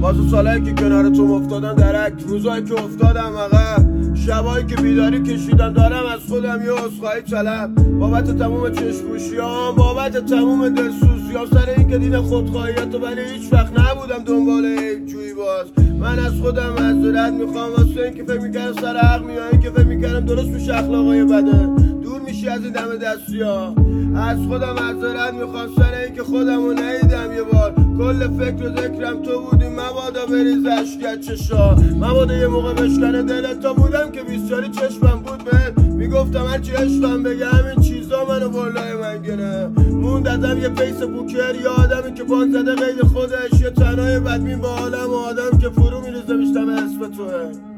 واسه سالایی که کنار تو افتادم درک، روزایی که افتادم عقب، شبایی که بیداری کشیدم، دارم از خودم یه عذرخواهی طلب بابت تموم چشم‌پوشیام، بابت تموم دلسوزیام، سر این که دیدم خودخواهیاتو ولی هیچ وقت نبودم دنبال یک جویی باز. من از خودم معذرت میخوام واسه این که فکر میکردم سر حق میام، این که فکر میکردم درست میشه اخلاقای بده، دور میشی از این دم دستیا. از خودم معذرت میخوام سر این که خودمو ندیدم یه بار، کل فکر و ذکرم تو بودی، مبادا بریز اشک از چشا، مبادا یه موقع بشکنه دلت، تا بودم که 24 چشمم بود بهت میگفتم هرچی عشقم بگه همین چیزا منو بالای من گنه. موند ازم یه پیس بوکر، یه آدمی که بان زده غیر خودش، یه تنهای بدبین با عالم و آدم که فرو میریزه بیشتم اسم توه.